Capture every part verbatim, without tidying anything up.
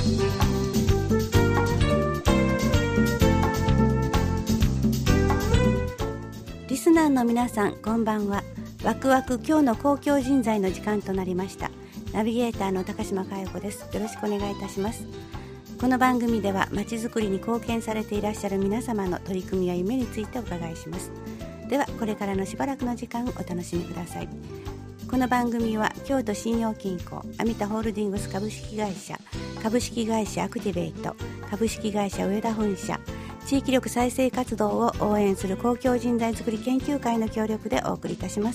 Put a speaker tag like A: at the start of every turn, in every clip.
A: リスナーの皆さん、こんばんは。ワクワク今日の公共人材の時間となりました。ナビゲーターの高島佳代子です。よろしくお願いいたします。この番組ではまちづくりに貢献されていらっしゃる皆様の取り組みや夢についてお伺いします。ではこれからのしばらくの時間お楽しみください。この番組は京都信用金庫、アミタホールディングス株式会社、株式会社アクティベイト、株式会社上田本社、地域力再生活動を応援する公共人材づくり研究会の協力でお送りいたします。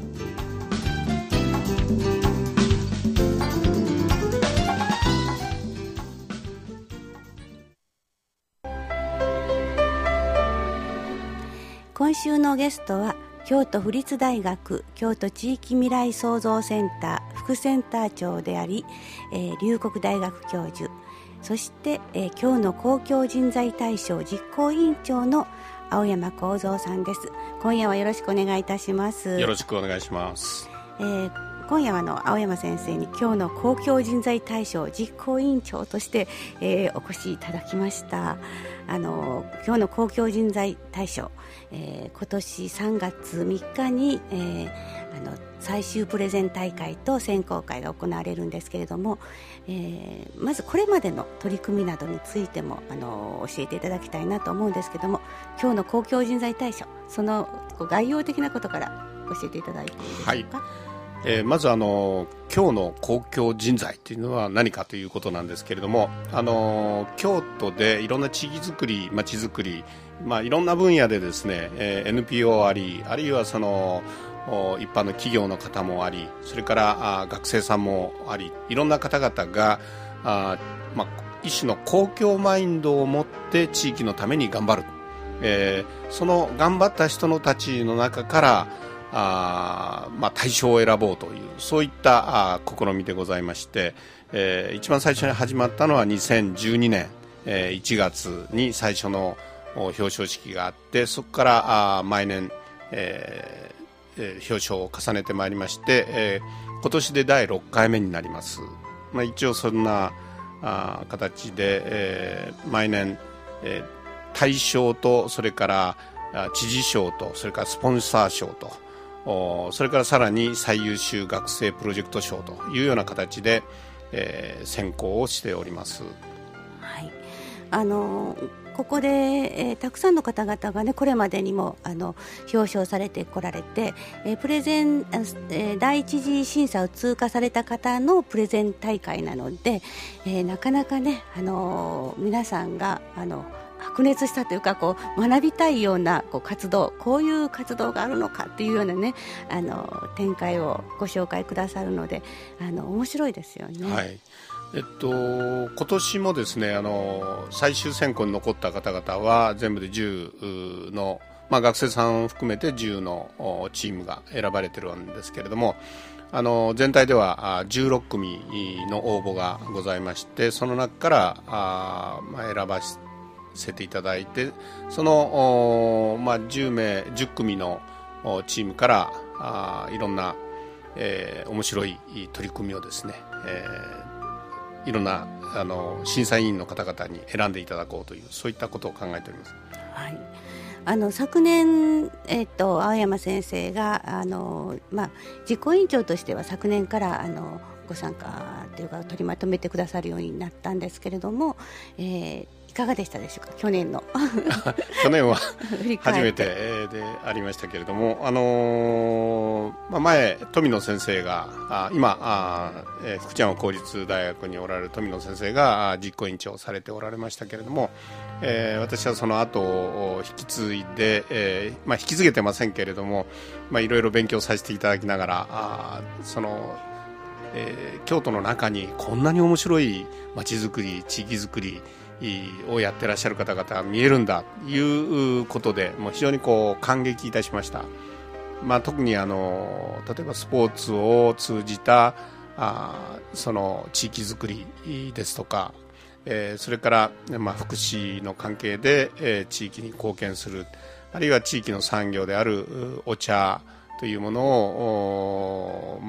A: 今週のゲストは京都府立大学京都地域未来創造センター副センター長であり、えー、龍谷大学教授、そして、えー、今日の公共人材大賞実行委員長の青山幸三さんです。今夜はよろしくお願いいたします。
B: よろしくお願いします。
A: えー、今夜はの青山先生に今日の公共人材大賞実行委員長として、えー、お越しいただきました。あの今日の公共人材大賞、えー、今年さんがつみっかに、えー、あの最終プレゼン大会と選考会が行われるんですけれども、えー、まずこれまでの取り組みなどについてもあの教えていただきたいなと思うんですけども、今日の公共人材大賞、その概要的なことから教えていただいていいですか。はい、
B: えー、まずあの今日の公共人材というのは何かということなんですけれども、あの京都でいろんな地域づくり、まちづくり、まあ、いろんな分野でですね、えー、エヌピーオー あり、あるいはその一般の企業の方もあり、それからあ学生さんもあり、いろんな方々があ、まあ、一種の公共マインドを持って地域のために頑張る、えー、その頑張った人のたちの中からあ、まあ、対象を選ぼうという、そういったあ試みでございまして、えー、一番最初に始まったのはにせんじゅうにねん、えー、いちがつに最初の表彰式があって、そこからあ毎年、えーえー、表彰を重ねてまいりまして、えー、今年でだいろっかいめになります。まあ、一応そんなあ形で、えー、毎年、えー、大賞と、それから知事賞と、それからスポンサー賞と、それからさらに最優秀学生プロジェクト賞というような形で、えー、選考をしております。
A: はい、あのここで、えー、たくさんの方々が、ね、これまでにもあの表彰されてこられて、えー、プレゼン、えー、第一次審査を通過された方のプレゼン大会なので、えー、なかなかね、あの皆さんがあの白熱したというか、こう学びたいようなこう活動、こういう活動があるのかっていうようなね、あの展開をご紹介くださるので、あの面白いですよね。
B: はい、えっと、今年もですね、あの最終選考に残った方々は全部でじゅうの、まあ、学生さんを含めてじゅうのチームが選ばれてるんですけれども、あの全体ではじゅうろっくみの応募がございまして、その中からあ、まあ、選ばせていただいて、その、まあ、じゅうめいじゅっくみのチームからあいろんな、えー、面白い取り組みをですね、えー、いろんなあの審査委員の方々に選んでいただこうという、そういったことを考えております。
A: はい、あの昨年、えっと、青山先生があの、まあ、実行委員長としては昨年からあのご参加というか取りまとめてくださるようになったんですけれども、えーいかがでしたでしょうか。去年の
B: 去年は初めてでありましたけれども、あのーまあ、前富野先生があ今あ、えー、福知山公立大学におられる富野先生が実行委員長をされておられましたけれども、えー、私はその後を引き継いで、えーまあ、引き継げてませんけれども、まあ、いろいろ勉強させていただきながら、あその、えー、京都の中にこんなに面白い街づくり、地域づくりをやってらっしゃる方々が見えるんだということで、もう非常にこう感激いたしました。まあ、特にあの例えばスポーツを通じたあその地域づくりですとか、えー、それから、まあ、福祉の関係で、えー、地域に貢献する、あるいは地域の産業であるお茶というものを、まあ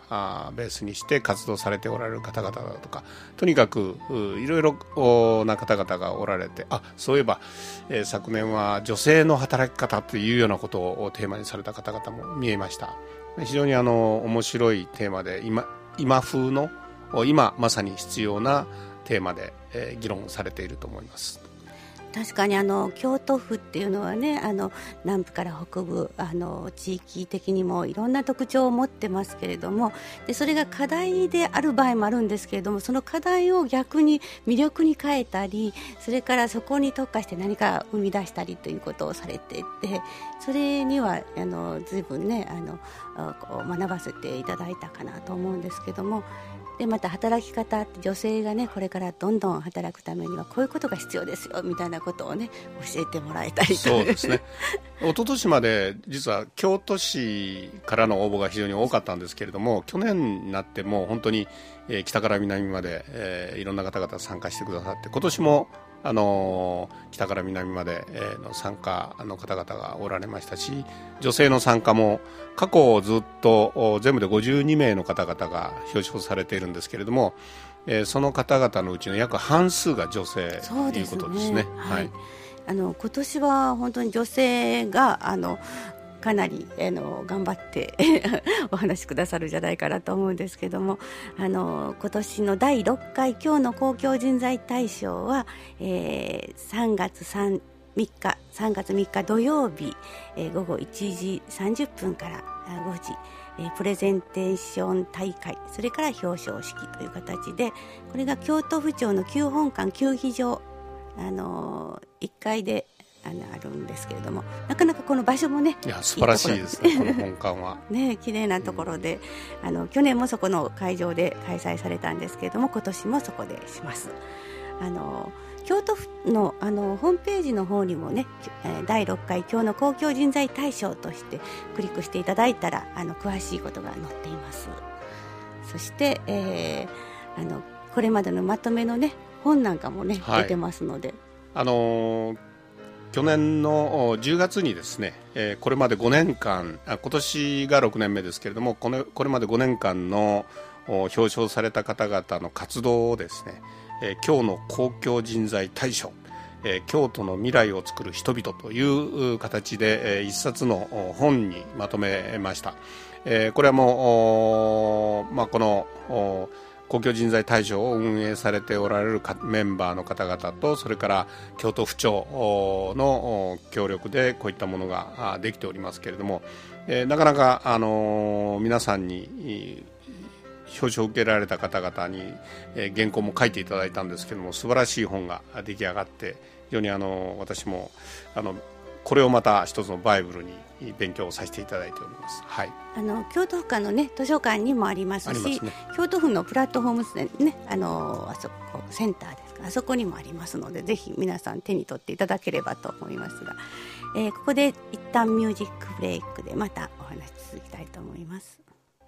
B: あベースにして活動されておられる方々だとか、とにかくいろいろな方々がおられて、あそういえば、えー、昨年は女性の働き方というようなことをテーマにされた方々も見えました。非常にあの面白いテーマで、今、今風の今まさに必要なテーマで、えー、議論されていると思います。
A: 確かにあの京都府っていうのはね、あの南部から北部、あの地域的にもいろんな特徴を持ってますけれども、でそれが課題である場合もあるんですけれども、その課題を逆に魅力に変えたり、それからそこに特化して何か生み出したりということをされていて、それにはあの随分ね、あのこう学ばせていただいたかなと思うんですけども、でまた働き方って、女性がねこれからどんどん働くためにはこういうことが必要ですよみたいなことをね教えてもらえたりと。
B: そうですね。一昨年まで実は京都市からの応募が非常に多かったんですけれども、去年になってもう本当に、えー、北から南まで、えー、いろんな方々参加してくださって、今年もあのー、北から南まで、えー、の参加の方々がおられましたし、女性の参加も過去ずっと全部でごじゅうにめいの方々が表彰されているんですけれども、えー、その方々のうちの約半数が女性ということですね。
A: はい、あの今年は本当に女性があのかなりあの頑張ってお話しくださるんじゃないかなと思うんですけども、あの今年のだいろっかい今日の公共人材大賞は、えー、さんがつみっかさんがつみっか土曜日、えー、ごごいちじさんじゅっぷんからごじ、えー、プレゼンテーション大会、それから表彰式という形で、これが京都府庁の旧本館球技場、あのー、いっかいであのあるんですけれども、なかなかこの場所もね、
B: いや素晴らしいですね、この本館は
A: ね、綺麗なところで、うん、あの去年もそこの会場で開催されたんですけれども、今年もそこでします。あの京都府 の, あのホームページの方にもね、だいろっかい今日の公共人材大賞としてクリックしていただいたら、あの詳しいことが載っています。そして、えー、あのこれまでのまとめのね本なんかもね、はい、出てますので、
B: あのー去年のじゅうがつにですね、えー、これまでごねんかん、あ今年がろくねんめですけれども、このこれまでごねんかんの表彰された方々の活動をですね、えー、今日の公共人材大賞、えー、京都の未来を作る人々という形で、えー、一冊の本にまとめました。えー、これはもう、まあ、この公共人材大賞を運営されておられるメンバーの方々と、それから京都府庁の協力でこういったものができておりますけれども、えー、なかなか、あのー、皆さんに表彰を受けられた方々に、えー、原稿も書いていただいたんですけども、素晴らしい本が出来上がって、非常にあの私もあのこれをまた一つのバイブルに勉強させていただいております。はい、
A: あの京都府下の、ね、図書館にもありますし、
B: ますね、
A: 京都府のプラットフォームで、ね、あのあそこセンターですか、あそこにもありますので、ぜひ皆さん手に取っていただければと思いますが、えー、ここで一旦ミュージックブレイクでまたお話し続きたいと思います。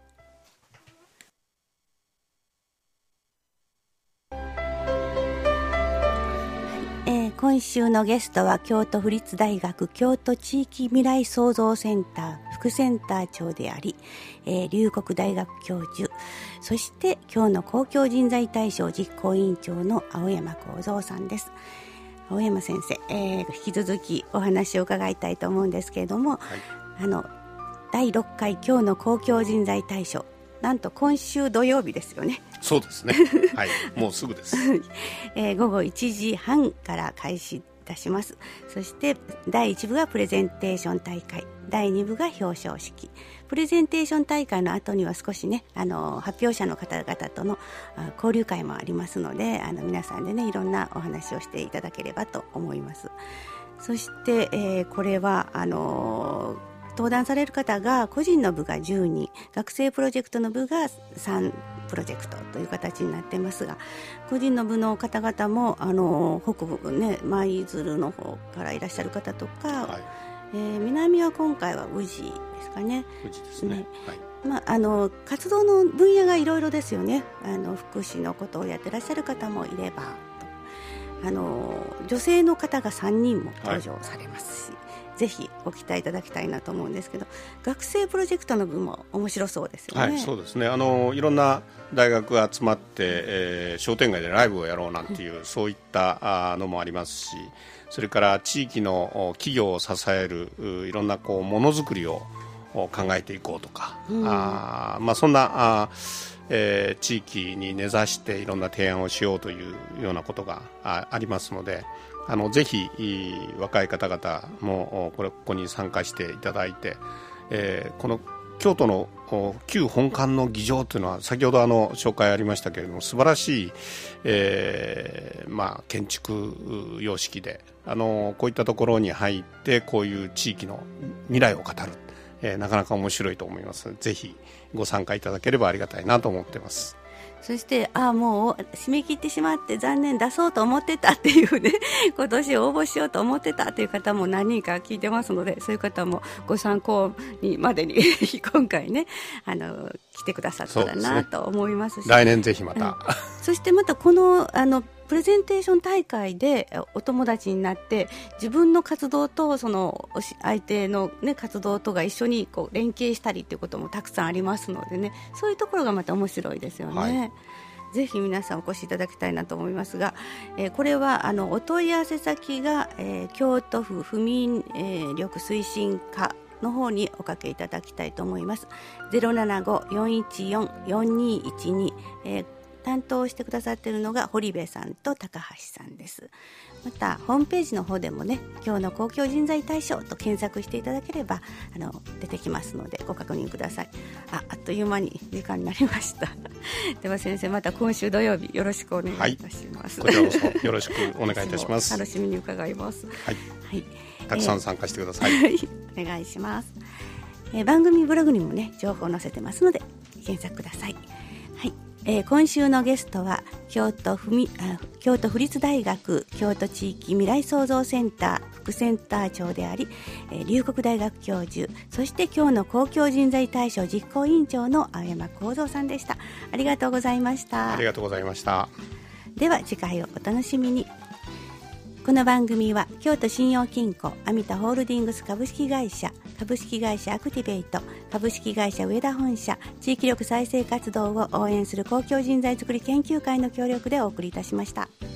A: 今週のゲストは京都府立大学京都地域未来創造センター副センター長であり、えー、龍谷大学教授、そして今日の公共人材大賞実行委員長の青山幸三さんです。青山先生、えー、引き続きお話を伺いたいと思うんですけれども、はい、あのだいろっかい今日の公共人材大賞、なんと今週土曜日ですよね。
B: そうですね、はい、もうすぐです、
A: えー、ごごいちじはんから開始いたします。そしてだいいち部がプレゼンテーション大会、だいに部が表彰式。プレゼンテーション大会の後には少しね、あの発表者の方々との交流会もありますので、あの皆さんでねいろんなお話をしていただければと思います。そして、えー、これはあのー登壇される方が個人の部がじゅうにん、学生プロジェクトの部がさんプロジェクトという形になっていますが、個人の部の方々もあの北部ね、舞鶴の方からいらっしゃる方とか、はい、えー、南は今回は宇治ですかね。
B: 宇治ですね。ね、はい、
A: まあ、あの活動の分野がいろいろですよね。あの福祉のことをやってらっしゃる方もいれば、あの女性の方がさんにんも登場されますし、はい、 ぜひご期待いただきたいなと思うんですけど、学生プロジェクトの部も面白そうですよね。
B: はい、そうですね。あのいろんな大学が集まって、えー、商店街でライブをやろうなんていう、うん、そういったのもありますし、それから地域の企業を支えるいろんなこうものづくりを考えていこうとか、うん、あまあ、そんなあ、えー、地域に根ざしていろんな提案をしようというようなことが あ, ありますので、あのぜひ若い方々もこれここに参加していただいて、えー、この京都の旧本館の議場というのは先ほどあの紹介ありましたけれども、素晴らしい、えーまあ、建築様式で、あのこういったところに入ってこういう地域の未来を語る、えー、なかなか面白いと思いますので、ぜひご参加いただければありがたいなと思っています。
A: そしてあもう締め切ってしまって残念、出そうと思ってたっていうね、今年応募しようと思ってたという方も何人か聞いてますので、そういう方もご参考にまでに今回ね、あの来てくださったらなと思いますし、
B: 来年ぜひまた、うん、
A: そしてまたこのあのプレゼンテーション大会でお友達になって自分の活動とその相手の、ね、活動とが一緒にこう連携したりということもたくさんありますのでね、そういうところがまた面白いですよね。はい、ぜひ皆さんお越しいただきたいなと思いますが、えー、これはあのお問い合わせ先が、えー、京都府府民、えー、力推進課の方におかけいただきたいと思います。 ゼロななご よんいちよん よんにいちに、えー担当してくださっているのが堀部さんと高橋さんです。またホームページの方でもね、今日の公共人材大賞と検索していただければあの出てきますのでご確認ください。 あ, あっという間に時間になりましたでは先生、また今週土曜日よろしくお願いいたします。
B: はい、こちらこそよろしくお願いいたします。
A: 楽しみに伺います。
B: はい、はい、たくさん参加してください、
A: えー、お願いします。えー、番組ブログにもね情報を載せてますので検索ください。はい、えー、今週のゲストは京都府みあ京都府立大学京都地域未来創造センター副センター長であり、えー、龍谷大学教授、そして今日の公共人材大賞実行委員長の青山幸三さんでした。ありがとうございました。
B: ありがとうございました。
A: では次回をお楽しみに。この番組は京都信用金庫アミタホールディングス株式会社、株式会社アクティベイト、株式会社上田本社、地域力再生活動を応援する公共人材づくり研究会の協力でお送りいたしました。